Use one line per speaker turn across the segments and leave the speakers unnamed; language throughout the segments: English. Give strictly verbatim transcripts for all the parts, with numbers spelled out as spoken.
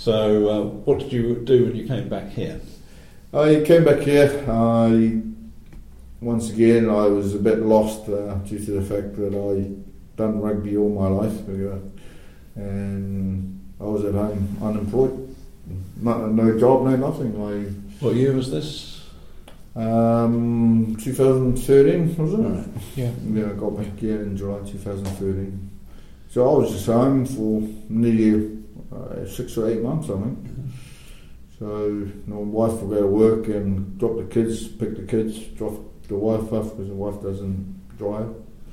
So, uh, what did you do when you came back here?
I came back here. I once again I was a bit lost uh, due to the fact that I done rugby all my life, and I was at home unemployed, no, no job, no nothing. I
What year was this?
Um, twenty thirteen, was it?
Right. Yeah.
Yeah, I got back here in July twenty thirteen. So I was just home for nearly uh, six or eight months, I think. Mm-hmm. So you know, my wife will go to work and drop the kids, pick the kids, drop the wife off because the wife doesn't drive.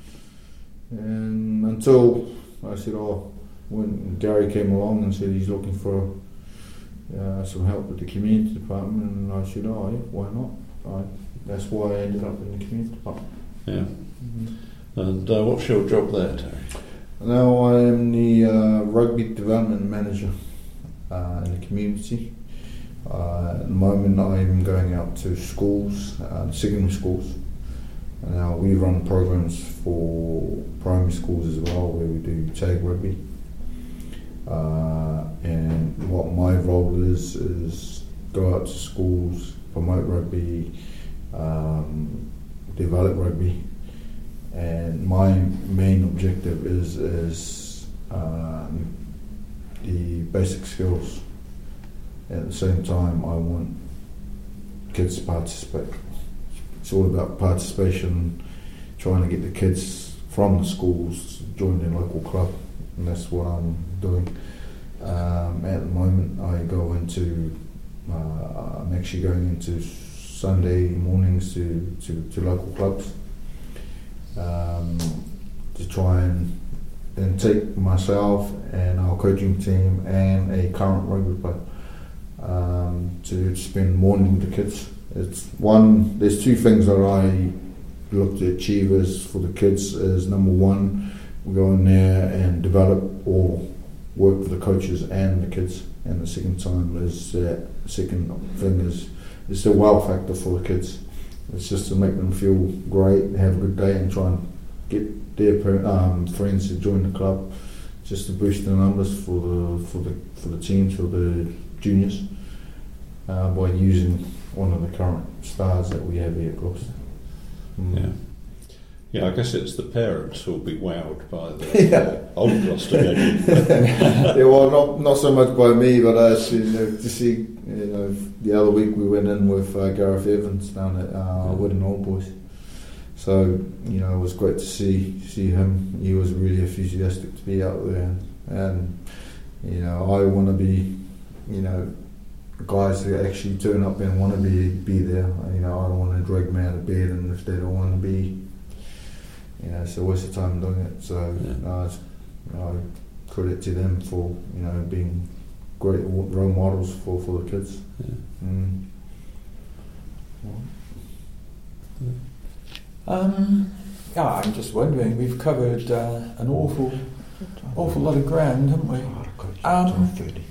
And until I said, oh, when Gary came along and said he's looking for uh, some help with the community department, and I said, oh, yeah, why not? I, that's why I ended up in the community department.
Yeah. Mm-hmm. And uh, what's your job there, Terry?
Now I am the uh, rugby development manager uh, in the community. Uh, at the moment I'm going out to schools, uh, secondary schools. And now we run programs for primary schools as well, where we do tag rugby. Uh, and what my role is, is go out to schools, promote rugby, um, develop rugby. And my main objective is, is um, the basic skills. At the same time, I want kids to participate. It's all about participation, trying to get the kids from the schools to join their local club, and that's what I'm doing. Um, at the moment, I go into, uh, I'm actually going into Sunday mornings to, to, to local clubs um, to try and, and take myself and our coaching team and a current rugby player um, to spend morning with the kids. It's one, there's two things that I look to achieve as for the kids is number one, we go in there and develop or work with the coaches and the kids, and the second time is uh, second thing is it's the wow factor for the kids. It's just to make them feel great, have a good day, and try and get their um, friends to join the club, just to boost the numbers for the for the for the teams, for the juniors, uh, by using one of the current stars that we have here at Gloucester. Mm.
Yeah. Yeah, I guess it's the parents who'll be wowed by the yeah. uh, old Gloucester legend.
Yeah, well, not not so much by me, but uh, you know, to see, you know, the other week we went in with uh, Gareth Evans down at uh, yeah. Whitton Old Boys. So, you know, it was great to see see him. He was really enthusiastic to be out there, and you know, I want to be, you know, guys that actually turn up and want to be be there. You know, I don't want to drag them out of bed, and if they don't want to be, you know, it's a waste of time doing it. So, yeah. uh, you know, credit to them for, you know, being great role models for, for the kids.
Yeah.
Mm.
Um, yeah, I'm just wondering. We've covered uh, an awful, awful lot of ground, haven't we? Um,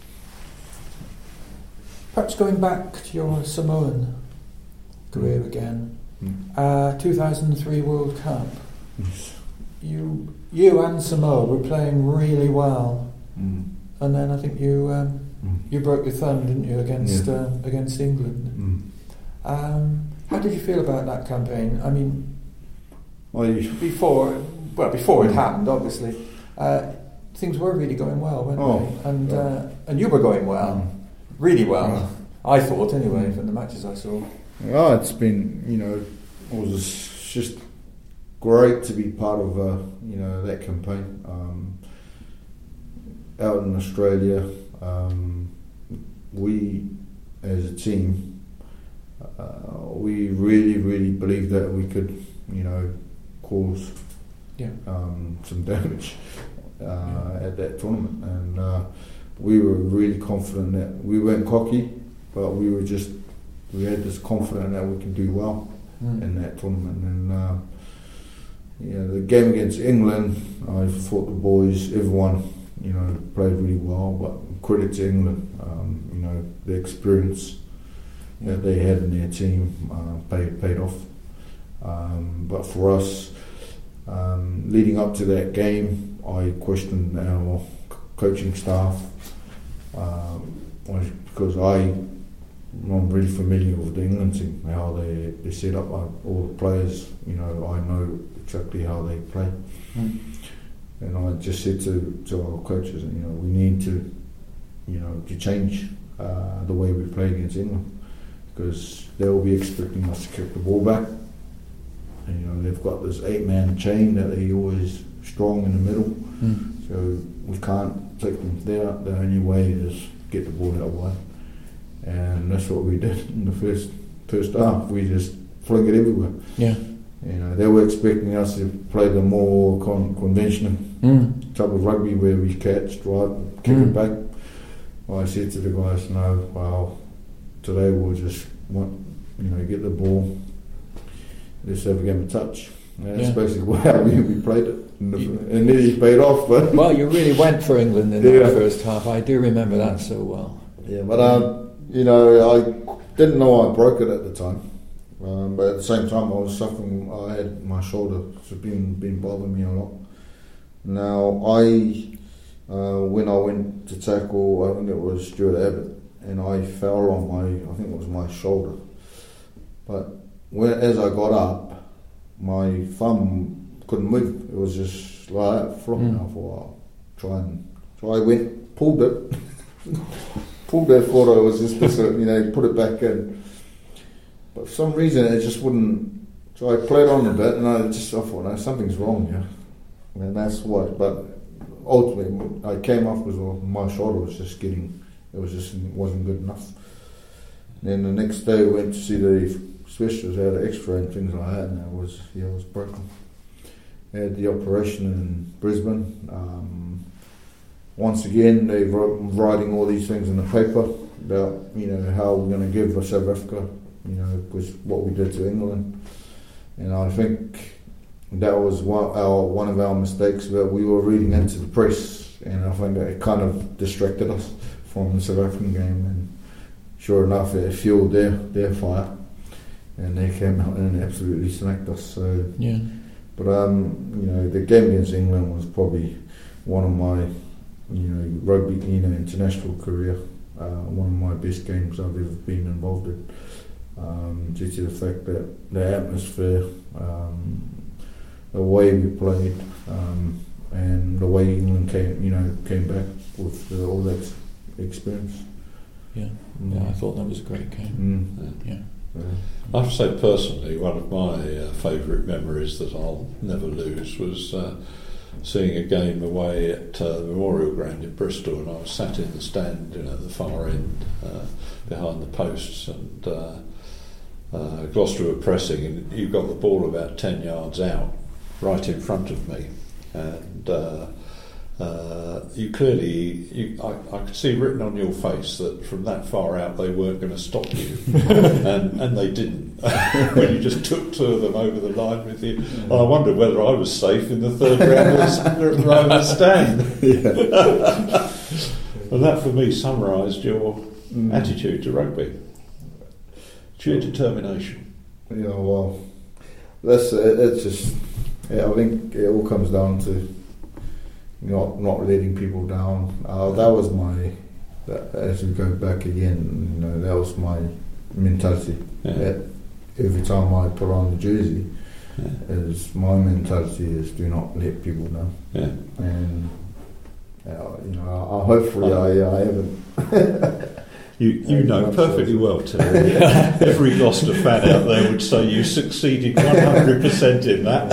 perhaps going back to your Samoan career again. Mm. Uh, two thousand three World Cup.
Yes.
You, you and Samoa were playing really well,
mm.
and then I think you um, mm. you broke your thumb, didn't you, against yeah. uh, against England?
Mm.
Um, how did you feel about that campaign? I mean,
well, you,
before well before it happened, obviously, uh, things were really going well, weren't
oh,
they? And
yeah.
uh, and you were going well, mm. really well. Mm. I thought, anyway, mm. from the matches I saw.
Well, it's been, you know, it was just great to be part of, uh, you know, that campaign. Um, out in Australia, um, we as a team, uh, we really, really believed that we could, you know, cause
yeah.
um, some damage uh, yeah. at that tournament, and uh, we were really confident that we weren't cocky, but we were just we had this confidence that we can do well mm. in that tournament. And uh, you know, the game against England, I thought the boys, everyone, you know, played really well. But credit to England, um, you know, the experience yeah. that they had in their team uh, paid paid off. Um, but for us, um, leading up to that game, I questioned our c- coaching staff. Um, was because I, I'm really familiar with the England team, how they, they set up uh, all the players. You know, I know exactly how they play. Mm. And I just said to, to our coaches, you know, we need to, you know, to change uh, the way we play against England, because they'll be expecting us to kick the ball back. And, you know, they've got this eight-man chain that they're always strong in the middle. Mm. So we can't take them there. The only way is get the ball out wide. And that's what we did in the first first half. We just fling it everywhere.
Yeah.
You know, they were expecting us to play the more con- conventional mm. type of rugby where we catch, drive, kick mm. it back. Well, I said to the guys, no, well, today we'll just want, you know, get the ball, let's have a game of touch. And that's yeah. basically how we, we played it. And, the, and nearly paid off. But
well, you really went for England in yeah. that first half. I do remember that so well.
Yeah, but, um, you know, I didn't know I broke it at the time. Um, but at the same time, I was suffering. I had my shoulder, it's been been bothering me a lot. Now, I uh, when I went to tackle, I think it was Stuart Abbott, and I fell on my, I think it was my shoulder. But when, as I got up, my thumb couldn't move. It was just like that, flopping mm. out for a while. Try and so I went, pulled it, pulled it. Thought I was just, you know, put it back in. But for some reason it just wouldn't. So I played on a bit, and I just I thought, no, something's wrong here, and that's what. But ultimately, I came off because my shoulder was just getting. It was just wasn't good enough. And then the next day, we went to see the specialist, had an X-ray and things like that, and it was yeah, it was broken. I had the operation in Brisbane. Um, once again, they were writing all these things in the paper about, you know, how we're going to give South Africa. You know, because what we did to England, and I think that was one, our, one of our mistakes, that we were reading into the press, and I think it kind of distracted us from the South African game, and sure enough it fueled their, their fire, and they came out and absolutely smacked us. So,
yeah.
But um, you know, the game against England was probably one of my, you know, rugby, you know, international career, uh, one of my best games I've ever been involved in. Um, due to the fact that the atmosphere, um, the way we played, um, and the way England came, you know, came back with uh, all that experience.
Yeah, mm. yeah, I thought that was a great game.
Mm.
Yeah.
yeah. I have to say, personally, one of my uh, favourite memories that I'll never lose was uh, seeing a game away at uh, the Memorial Ground in Bristol, and I was sat in the stand, you know, at the far end, uh, behind the posts, and. Uh, Uh, Gloucester were pressing, and you got the ball about ten yards out, right in front of me, and uh, uh, you clearly, you, I, I could see written on your face that from that far out they weren't going to stop you, and, and they didn't. When you just took two of them over the line with you, and I wondered whether I was safe in the third round of the stand. And that for me summarised your mm. attitude to rugby. Sheer determination.
Yeah, well, that's it, it's just. Yeah, I think it all comes down to not not letting people down. Uh, that was my. That, as we go back again, you know, that was my mentality.
Yeah.
That every time I put on the jersey, yeah. is my mentality is do not let people down.
Yeah.
And uh, you know, I, I hopefully I, I haven't.
You you know perfectly well, Terry. Every Gloucester fan out there would say you succeeded one hundred percent in that.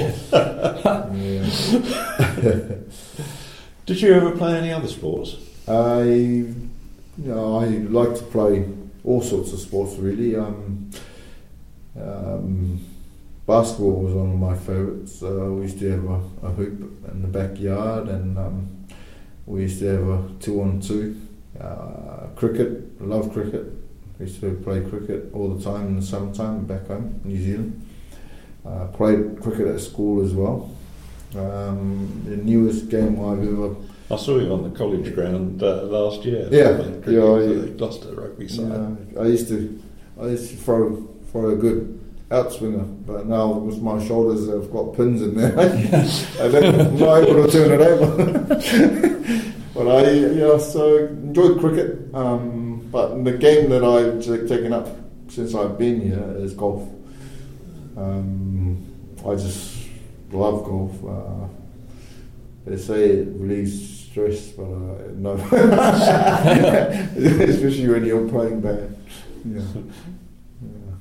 Did you ever play any other sports?
I, you know, I like to play all sorts of sports really. Um, um, basketball was one of my favourites. Uh, we used to have a, a hoop in the backyard, and um, we used to have a two-on-two. Uh, cricket, I love cricket. I used to play cricket all the time in the summertime back home in New Zealand. Uh, played cricket at school as well. Um, the newest game I've ever...
I saw you on the college ground uh, last year.
Yeah,
yeah,
yeah,
the Gloucester rugby side.
Yeah, I used to, I used to throw throw a good outswinger, but now with my shoulders, I've got pins in there. I don't, I'm not able to turn it over. But
but I yeah, so enjoyed cricket. Um, but the game that I've t- taken up since I've been here is golf. Um, I just love golf. Uh, they say it relieves stress, but uh, no, especially when you're playing bad. Yeah. yeah.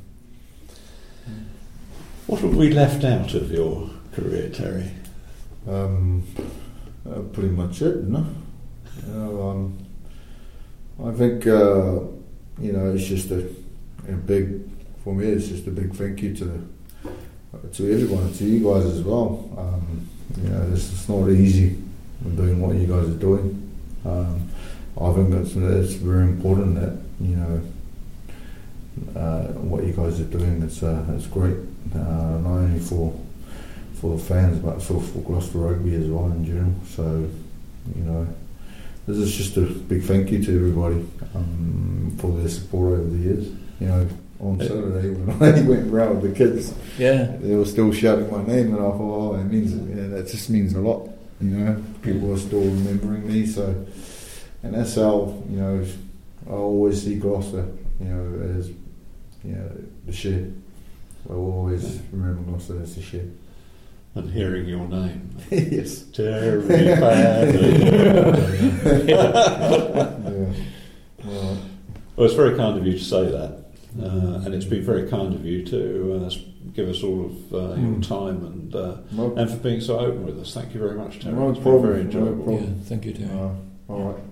What have we left out of your career, Terry?
Um, uh, pretty much it, no. You know, um, I think uh, you know it's just a, a big for me. It's just a big thank you to to everyone, to you guys as well. Um, you know, this is not easy doing what you guys are doing. Um, I think it's it's very important that you know uh, what you guys are doing. It's uh, it's great, uh, not only for for the fans, but for, for Gloucester Rugby as well in general. So, you know, this is just a big thank you to everybody um, for their support over the years. You know, on Saturday when I went round with the kids,
Yeah.
they were still shouting my name, and I thought, oh, it means yeah, that just means a lot. You know, people are still remembering me. So, and that's how you know I always see Gloucester. You know, as you know the shed. I will always remember Gloucester as the shed.
And hearing your name.
Yes.
Terry Paddy.
yeah. Right.
Well, it's very kind of you to say that. Uh, and it's been very kind of you to uh, give us all of uh, your
Mm.
time and uh,
No,
and for being so open with us. Thank you very much, Terry.
no
It's been
problem.
very
No
enjoyable.
problem.
Yeah, thank you, Terry.
Uh, all right.